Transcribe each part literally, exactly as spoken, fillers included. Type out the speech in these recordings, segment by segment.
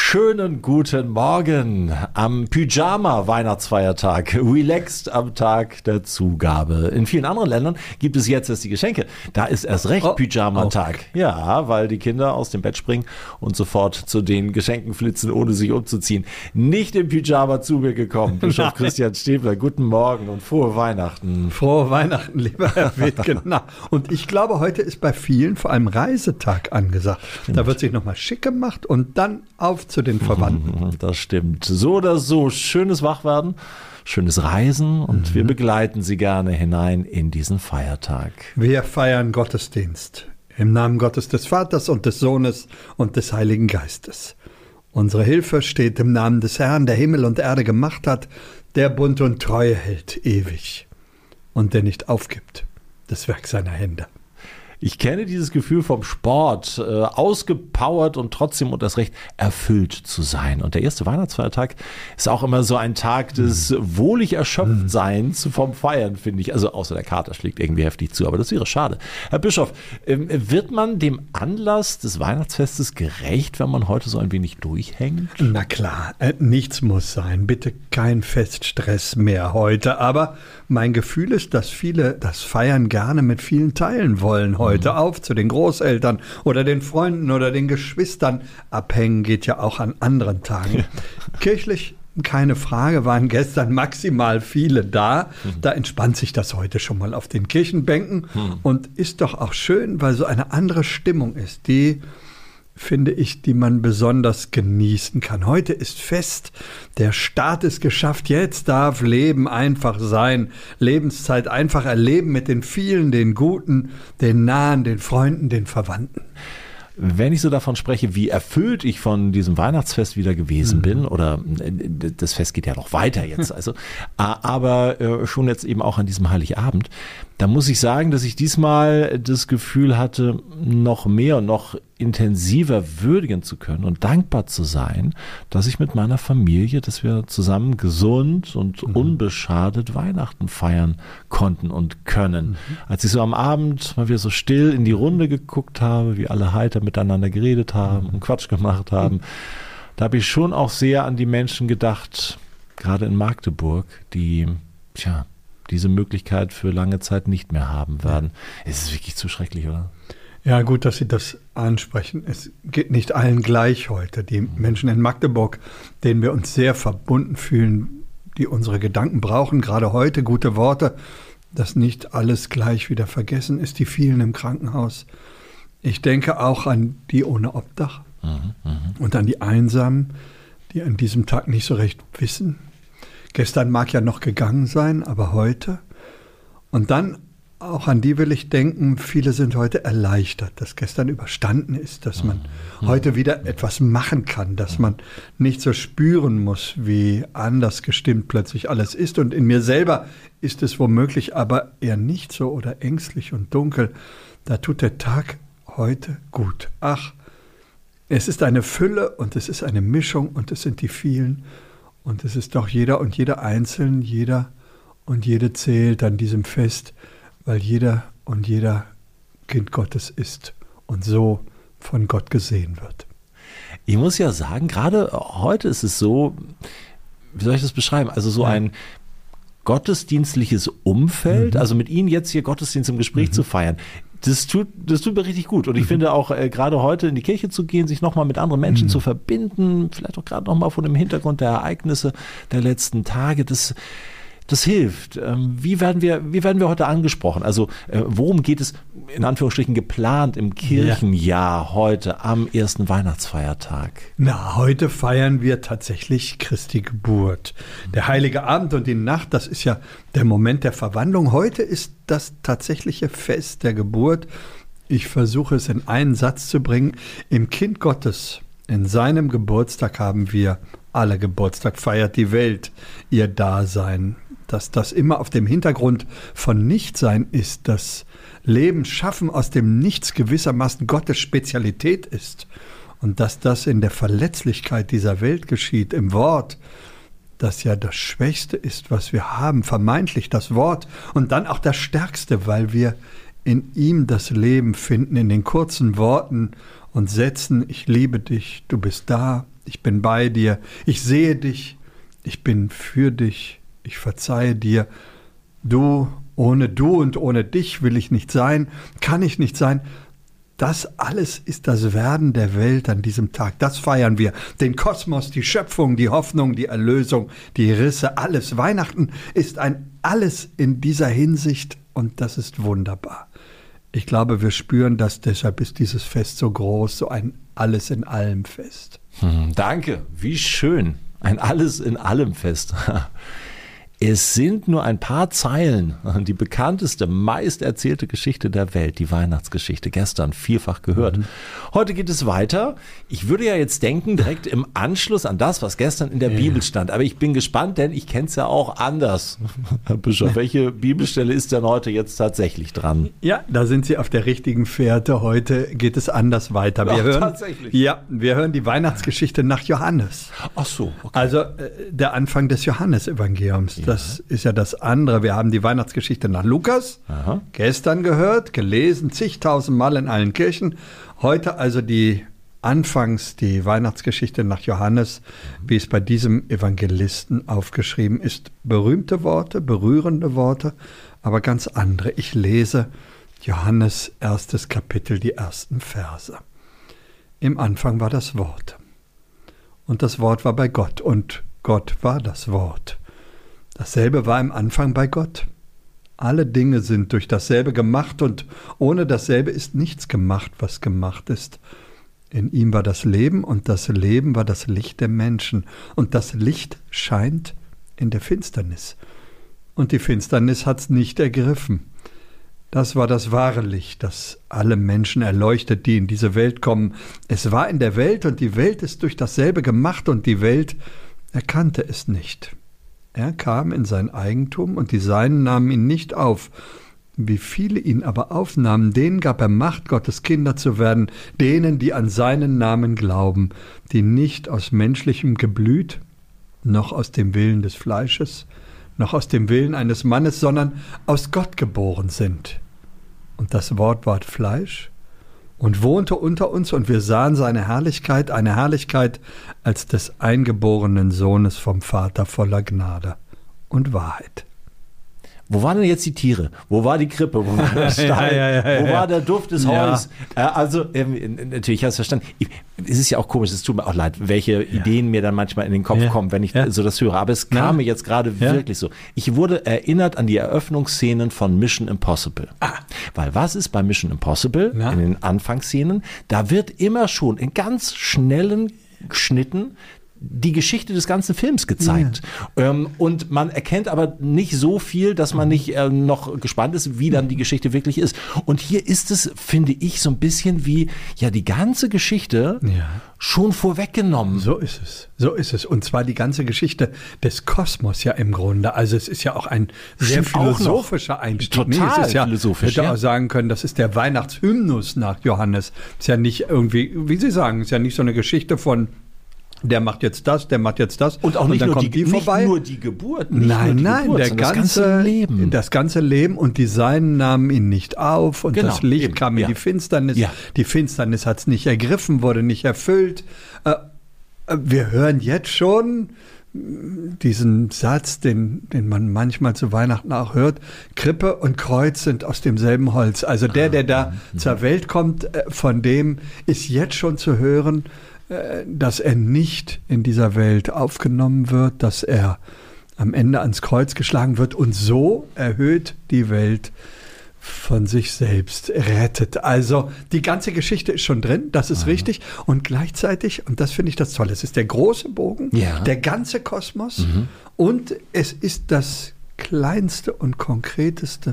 Schönen guten Morgen am Pyjama-Weihnachtsfeiertag, relaxed am Tag der Zugabe. In vielen anderen Ländern gibt es jetzt erst die Geschenke. Da ist erst recht oh, Pyjama-Tag. Oh. Ja, weil die Kinder aus dem Bett springen und sofort zu den Geschenken flitzen, ohne sich umzuziehen. Nicht im Pyjama zu mir gekommen. Bischof Christian Stäbler, guten Morgen und frohe Weihnachten. Frohe Weihnachten, lieber Herr Witt, genau. Und ich glaube, heute ist bei vielen vor allem Reisetag angesagt. Da wird sich nochmal schick gemacht und dann auf zu den Verwandten. Das stimmt. So oder so, schönes Wachwerden, schönes Reisen und mhm. wir begleiten Sie gerne hinein in diesen Feiertag. Wir feiern Gottesdienst im Namen Gottes des Vaters und des Sohnes und des Heiligen Geistes. Unsere Hilfe steht im Namen des Herrn, der Himmel und Erde gemacht hat, der Bund und Treue hält ewig und der nicht aufgibt, das Werk seiner Hände. Ich kenne dieses Gefühl vom Sport, äh, ausgepowert und trotzdem und das Recht erfüllt zu sein. Und der erste Weihnachtsfeiertag ist auch immer so ein Tag des wohlig Erschöpftseins vom Feiern, finde ich. Also außer der Kater schlägt irgendwie heftig zu, aber das wäre schade. Herr Bischof, äh, wird man dem Anlass des Weihnachtsfestes gerecht, wenn man heute so ein wenig durchhängt? Na klar, äh, nichts muss sein. Bitte kein Feststress mehr heute. Aber mein Gefühl ist, dass viele das Feiern gerne mit vielen teilen wollen heute. Heute auf zu den Großeltern oder den Freunden oder den Geschwistern. Abhängen geht ja auch an anderen Tagen. Kirchlich, keine Frage, waren gestern maximal viele da. Da entspannt sich das heute schon mal auf den Kirchenbänken und ist doch auch schön, weil so eine andere Stimmung ist, die finde ich, die man besonders genießen kann. Heute ist Fest, der Start ist geschafft, jetzt darf Leben einfach sein, Lebenszeit einfach erleben mit den vielen, den Guten, den Nahen, den Freunden, den Verwandten. Wenn ich so davon spreche, wie erfüllt ich von diesem Weihnachtsfest wieder gewesen mhm. bin, oder das Fest geht ja noch weiter jetzt, also, aber schon jetzt eben auch an diesem Heiligabend, da muss ich sagen, dass ich diesmal das Gefühl hatte, noch mehr und noch intensiver würdigen zu können und dankbar zu sein, dass ich mit meiner Familie, dass wir zusammen gesund und mhm. unbeschadet Weihnachten feiern konnten und können. Mhm. Als ich so am Abend mal wieder so still in die Runde geguckt habe, wie alle heiter miteinander geredet haben und Quatsch gemacht haben, mhm. da habe ich schon auch sehr an die Menschen gedacht, gerade in Magdeburg, die, tja, diese Möglichkeit für lange Zeit nicht mehr haben werden. Ja. Es ist wirklich zu schrecklich, oder? Ja, gut, dass Sie das ansprechen. Es geht nicht allen gleich heute. Die Menschen in Magdeburg, denen wir uns sehr verbunden fühlen, die unsere Gedanken brauchen, gerade heute gute Worte, dass nicht alles gleich wieder vergessen ist, die vielen im Krankenhaus. Ich denke auch an die ohne Obdach mhm, und an die Einsamen, die an diesem Tag nicht so recht wissen. Gestern mag ja noch gegangen sein, aber heute. Und dann auch an die will ich denken, viele sind heute erleichtert, dass gestern überstanden ist, dass man mhm. heute wieder etwas machen kann, dass man nicht so spüren muss, wie anders gestimmt plötzlich alles ist. Und in mir selber ist es womöglich aber eher nicht so oder ängstlich und dunkel. Da tut der Tag heute gut. Ach, es ist eine Fülle und es ist eine Mischung und es sind die vielen. Und es ist doch jeder und jeder einzeln, jeder und jede zählt an diesem Fest, weil jeder und jeder Kind Gottes ist und so von Gott gesehen wird. Ich muss ja sagen, gerade heute ist es so, wie soll ich das beschreiben, also so ja. ein gottesdienstliches Umfeld, mhm. also mit Ihnen jetzt hier Gottesdienst im Gespräch mhm. zu feiern, Das tut, das tut mir richtig gut. Und ich mhm. finde auch, äh, gerade heute in die Kirche zu gehen, sich nochmal mit anderen Menschen mhm. zu verbinden, vielleicht auch gerade nochmal vor dem Hintergrund der Ereignisse der letzten Tage, das, das hilft. Ähm, wie werden wir, wie werden wir heute angesprochen? Also, äh, worum geht es, in Anführungsstrichen, geplant im Kirchenjahr ja. heute am ersten Weihnachtsfeiertag? Na, heute feiern wir tatsächlich Christi Geburt. Der Heilige Abend und die Nacht, das ist ja der Moment der Verwandlung. Heute ist das tatsächliche Fest der Geburt. Ich versuche es in einen Satz zu bringen. Im Kind Gottes, in seinem Geburtstag haben wir alle Geburtstag, feiert die Welt ihr Dasein. Dass das immer auf dem Hintergrund von Nichtsein ist, dass Leben schaffen aus dem Nichts gewissermaßen Gottes Spezialität ist und dass das in der Verletzlichkeit dieser Welt geschieht, im Wort, das ja das Schwächste ist, was wir haben, vermeintlich das Wort und dann auch das Stärkste, weil wir in ihm das Leben finden, in den kurzen Worten und Sätzen, ich liebe dich, du bist da, ich bin bei dir, ich sehe dich, ich bin für dich, ich verzeihe dir. Du, ohne du und ohne dich will ich nicht sein, kann ich nicht sein. Das alles ist das Werden der Welt an diesem Tag. Das feiern wir. Den Kosmos, die Schöpfung, die Hoffnung, die Erlösung, die Risse, alles. Weihnachten ist ein Alles in dieser Hinsicht und das ist wunderbar. Ich glaube, wir spüren das, deshalb ist dieses Fest so groß, so ein Alles in allem Fest. Hm, danke, wie schön. Ein Alles in allem Fest. Es sind nur ein paar Zeilen, die bekannteste, meist erzählte Geschichte der Welt, die Weihnachtsgeschichte, gestern vielfach gehört. Mhm. Heute geht es weiter. Ich würde ja jetzt denken, direkt im Anschluss an das, was gestern in der ja. Bibel stand. Aber ich bin gespannt, denn ich kenne es ja auch anders. Herr Bischof, welche Bibelstelle ist denn heute jetzt tatsächlich dran? Ja, da sind Sie auf der richtigen Fährte. Heute geht es anders weiter. Wir Ach, hören, tatsächlich? Ja, wir hören die Weihnachtsgeschichte nach Johannes. Ach so. Okay. Also äh, der Anfang des Johannesevangeliums. Ja. Das ist ja das andere. Wir haben die Weihnachtsgeschichte nach Lukas Aha. gestern gehört, gelesen, zigtausend Mal in allen Kirchen. Heute also die anfangs die Weihnachtsgeschichte nach Johannes, wie es bei diesem Evangelisten aufgeschrieben ist. Berühmte Worte, berührende Worte, aber ganz andere. Ich lese Johannes erstes Kapitel, die ersten Verse. Im Anfang war das Wort. Und das Wort war bei Gott. Und Gott war das Wort. Dasselbe war im Anfang bei Gott. Alle Dinge sind durch dasselbe gemacht und ohne dasselbe ist nichts gemacht, was gemacht ist. In ihm war das Leben und das Leben war das Licht der Menschen. Und das Licht scheint in der Finsternis. Und die Finsternis hat's nicht ergriffen. Das war das wahre Licht, das alle Menschen erleuchtet, die in diese Welt kommen. Es war in der Welt und die Welt ist durch dasselbe gemacht und die Welt erkannte es nicht. Er kam in sein Eigentum und die Seinen nahmen ihn nicht auf. Wie viele ihn aber aufnahmen, denen gab er Macht, Gottes Kinder zu werden, denen, die an seinen Namen glauben, die nicht aus menschlichem Geblüt, noch aus dem Willen des Fleisches, noch aus dem Willen eines Mannes, sondern aus Gott geboren sind. Und das Wort ward Fleisch und wohnte unter uns, und wir sahen seine Herrlichkeit, eine Herrlichkeit als des eingeborenen Sohnes vom Vater, voller Gnade und Wahrheit. Wo waren denn jetzt die Tiere? Wo war die Krippe? Wo war der Stall? ja, ja, ja, Wo war der Duft des Heus? Ja. Äh, also, ähm, natürlich hast du verstanden. Ich, es ist ja auch komisch, es tut mir auch leid, welche ja. Ideen mir dann manchmal in den Kopf ja. kommen, wenn ich ja. so das höre. Aber es kam ja. mir jetzt gerade ja. wirklich so. Ich wurde erinnert an die Eröffnungsszenen von Mission Impossible. Ah. Weil was ist bei Mission Impossible ja. in den Anfangsszenen? Da wird immer schon in ganz schnellen Schnitten die Geschichte des ganzen Films gezeigt. Ja. Ähm, und man erkennt aber nicht so viel, dass man nicht äh, noch gespannt ist, wie dann die Geschichte wirklich ist. Und hier ist es, finde ich, so ein bisschen wie, ja, die ganze Geschichte ja. schon vorweggenommen. So ist es. So ist es. Und zwar die ganze Geschichte des Kosmos ja im Grunde. Also es ist ja auch ein sehr Stimmt philosophischer Einstieg. Total nee, es ist ja, philosophisch. Hätte ja. auch sagen können, das ist der Weihnachtshymnus nach Johannes. Ist ja nicht irgendwie, wie Sie sagen, ist ja nicht so eine Geschichte von der macht jetzt das, der macht jetzt das. Und auch nicht, und dann nur, kommt die, die vorbei. nicht nur die Geburt. Nicht nein, nur die nein, Geburt, der ganze, das ganze Leben. Das ganze Leben und die Seinen nahmen ihn nicht auf und genau, das Licht eben, kam in ja. die Finsternis. Ja. Die Finsternis hat es nicht ergriffen, wurde nicht erfüllt. Äh, wir hören jetzt schon diesen Satz, den, den man manchmal zu Weihnachten auch hört: Krippe und Kreuz sind aus demselben Holz. Also der, der da mhm. zur Welt kommt, von dem ist jetzt schon zu hören, dass er nicht in dieser Welt aufgenommen wird, dass er am Ende ans Kreuz geschlagen wird und so erhöht die Welt von sich selbst, rettet. Also die ganze Geschichte ist schon drin, das ist Aha. richtig. Und gleichzeitig, und das finde ich das Tolle, es ist der große Bogen, ja. der ganze Kosmos mhm. und es ist das kleinste und konkreteste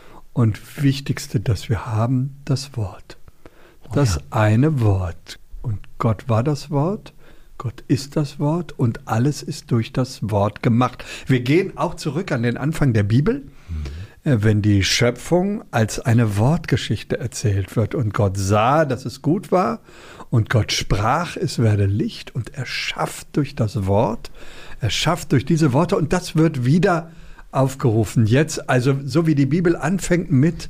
und wichtigste, das wir haben, das Wort. Das oh ja. eine Wort. Und Gott war das Wort, Gott ist das Wort und alles ist durch das Wort gemacht. Wir gehen auch zurück an den Anfang der Bibel, mhm. wenn die Schöpfung als eine Wortgeschichte erzählt wird und Gott sah, dass es gut war und Gott sprach, es werde Licht und er schafft durch das Wort, er schafft durch diese Worte und das wird wieder aufgerufen. Jetzt, also so wie die Bibel anfängt mit: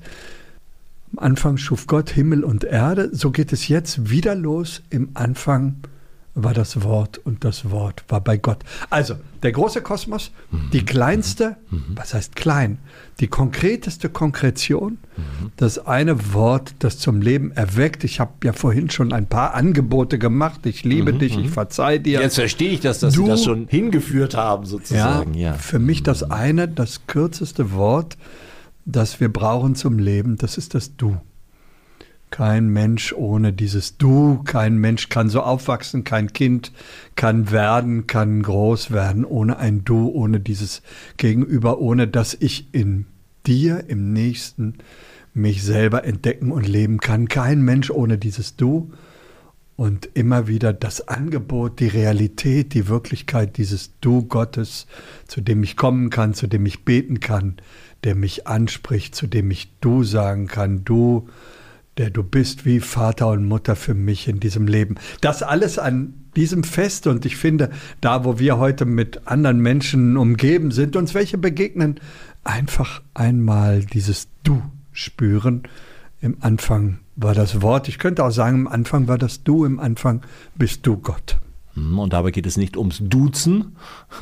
Am Anfang schuf Gott Himmel und Erde, so geht es jetzt wieder los. Im Anfang war das Wort und das Wort war bei Gott. Also, der große Kosmos, mhm. die kleinste, mhm. was heißt klein, die konkreteste Konkretion, mhm. das eine Wort, das zum Leben erweckt. Ich habe ja vorhin schon ein paar Angebote gemacht. Ich liebe mhm. dich, ich verzeih dir. Jetzt verstehe ich das, dass du, Sie das schon hingeführt haben, sozusagen. Ja, ja, für mich das eine, das kürzeste Wort, das wir brauchen zum Leben, das ist das Du. Kein Mensch ohne dieses Du, kein Mensch kann so aufwachsen, kein Kind kann werden, kann groß werden ohne ein Du, ohne dieses Gegenüber, ohne dass ich in dir, im Nächsten, mich selber entdecken und leben kann. Kein Mensch ohne dieses Du und immer wieder das Angebot, die Realität, die Wirklichkeit dieses Du Gottes, zu dem ich kommen kann, zu dem ich beten kann, der mich anspricht, zu dem ich Du sagen kann, Du, der du bist wie Vater und Mutter für mich in diesem Leben. Das alles an diesem Fest und ich finde, da wo wir heute mit anderen Menschen umgeben sind, uns welche begegnen, einfach einmal dieses Du spüren. Im Anfang war das Wort, ich könnte auch sagen, im Anfang war das Du, im Anfang bist du Gott. Und dabei geht es nicht ums Duzen,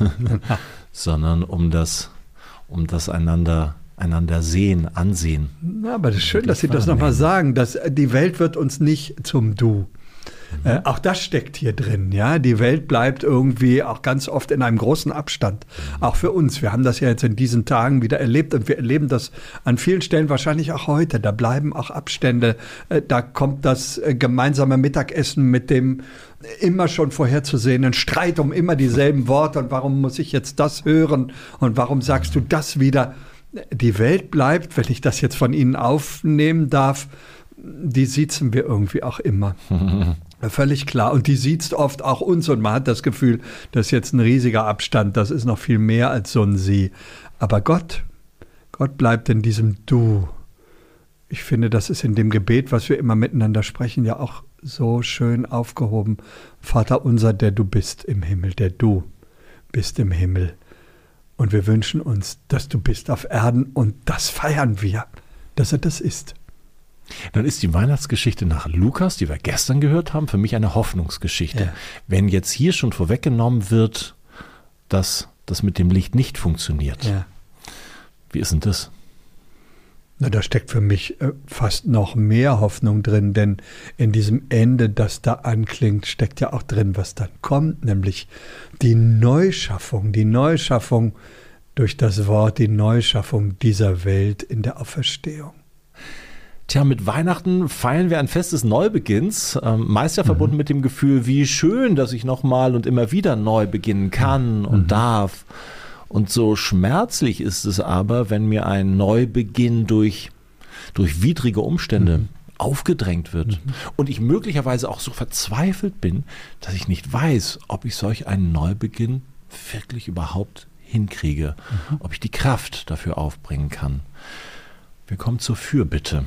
sondern um das, um das einander einander sehen, ansehen. Na, aber das ist schön, dass Sie das nochmal sagen, dass die Welt wird uns nicht zum Du. Mhm. Äh, auch das steckt hier drin, ja. Die Welt bleibt irgendwie auch ganz oft in einem großen Abstand. Mhm. Auch für uns. Wir haben das ja jetzt in diesen Tagen wieder erlebt und wir erleben das an vielen Stellen wahrscheinlich auch heute. Da bleiben auch Abstände. Äh, da kommt das äh, gemeinsame Mittagessen mit dem immer schon vorherzusehenden Streit um immer dieselben Worte. Und warum muss ich jetzt das hören? Und warum sagst du das wieder? Die Welt bleibt, wenn ich das jetzt von Ihnen aufnehmen darf, die siezen wir irgendwie auch immer. Völlig klar. Und die siezt oft auch uns und man hat das Gefühl, das ist jetzt ein riesiger Abstand, das ist noch viel mehr als so ein Sie. Aber Gott, Gott bleibt in diesem Du. Ich finde, das ist in dem Gebet, was wir immer miteinander sprechen, ja auch so schön aufgehoben. Vater unser, der du bist im Himmel, der du bist im Himmel. Und wir wünschen uns, dass du bist auf Erden und das feiern wir, dass er das ist. Dann ist die Weihnachtsgeschichte nach Lukas, die wir gestern gehört haben, für mich eine Hoffnungsgeschichte. Ja. Wenn jetzt hier schon vorweggenommen wird, dass das mit dem Licht nicht funktioniert. Ja. Wie ist denn das? Na, da steckt für mich äh, fast noch mehr Hoffnung drin, denn in diesem Ende, das da anklingt, steckt ja auch drin, was dann kommt, nämlich die Neuschaffung, die Neuschaffung durch das Wort, die Neuschaffung dieser Welt in der Auferstehung. Tja, mit Weihnachten feiern wir ein Fest des Neubeginns, ähm, meist ja verbunden mhm. mit dem Gefühl, wie schön, dass ich nochmal und immer wieder neu beginnen kann und mhm. darf. Und so schmerzlich ist es aber, wenn mir ein Neubeginn durch, durch widrige Umstände mhm. aufgedrängt wird mhm. und ich möglicherweise auch so verzweifelt bin, dass ich nicht weiß, ob ich solch einen Neubeginn wirklich überhaupt hinkriege, mhm. ob ich die Kraft dafür aufbringen kann. Wir kommen zur Fürbitte.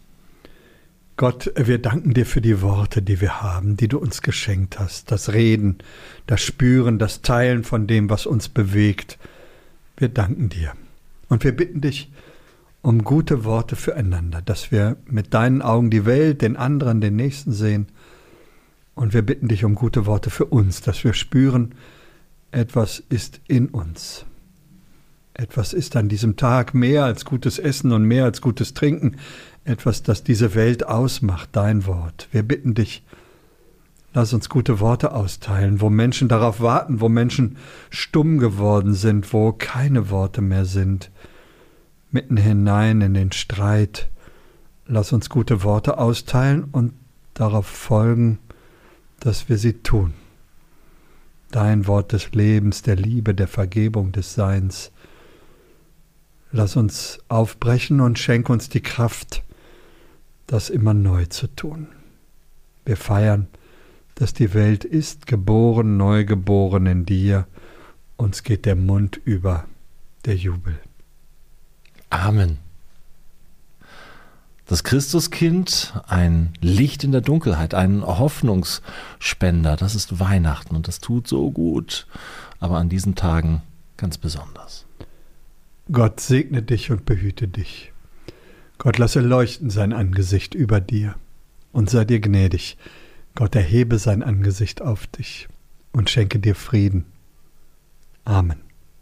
Gott, wir danken dir für die Worte, die wir haben, die du uns geschenkt hast. Das Reden, das Spüren, das Teilen von dem, was uns bewegt. Wir danken dir. Und wir bitten dich um gute Worte füreinander, dass wir mit deinen Augen die Welt, den anderen, den Nächsten sehen. Und wir bitten dich um gute Worte für uns, dass wir spüren, etwas ist in uns. Etwas ist an diesem Tag mehr als gutes Essen und mehr als gutes Trinken. Etwas, das diese Welt ausmacht, dein Wort. Wir bitten dich, lass uns gute Worte austeilen, wo Menschen darauf warten, wo Menschen stumm geworden sind, wo keine Worte mehr sind. Mitten hinein in den Streit. Lass uns gute Worte austeilen und darauf folgen, dass wir sie tun. Dein Wort des Lebens, der Liebe, der Vergebung, des Seins. Lass uns aufbrechen und schenk uns die Kraft, das immer neu zu tun. Wir feiern, dass die Welt ist, geboren, neu geboren in dir. Uns geht der Mund über, der Jubel. Amen. Das Christuskind, ein Licht in der Dunkelheit, ein Hoffnungsspender, das ist Weihnachten und das tut so gut, aber an diesen Tagen ganz besonders. Gott segne dich und behüte dich. Gott lasse leuchten sein Angesicht über dir und sei dir gnädig. Gott erhebe sein Angesicht auf dich und schenke dir Frieden. Amen.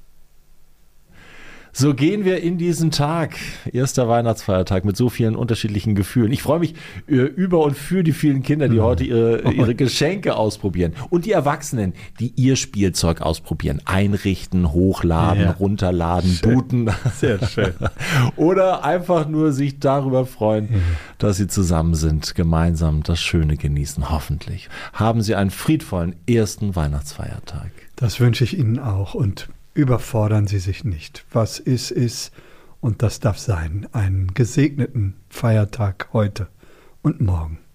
So gehen wir in diesen Tag, erster Weihnachtsfeiertag, mit so vielen unterschiedlichen Gefühlen. Ich freue mich äh, über und für die vielen Kinder, die heute ihre, ihre Geschenke ausprobieren. Und die Erwachsenen, die ihr Spielzeug ausprobieren. Einrichten, hochladen, ja. runterladen, schön. Booten. Sehr schön. Oder einfach nur sich darüber freuen, ja. dass sie zusammen sind, gemeinsam das Schöne genießen, hoffentlich. Haben Sie einen friedvollen ersten Weihnachtsfeiertag. Das wünsche ich Ihnen auch und überfordern Sie sich nicht. Was ist, ist und das darf sein. Einen gesegneten Feiertag heute und morgen.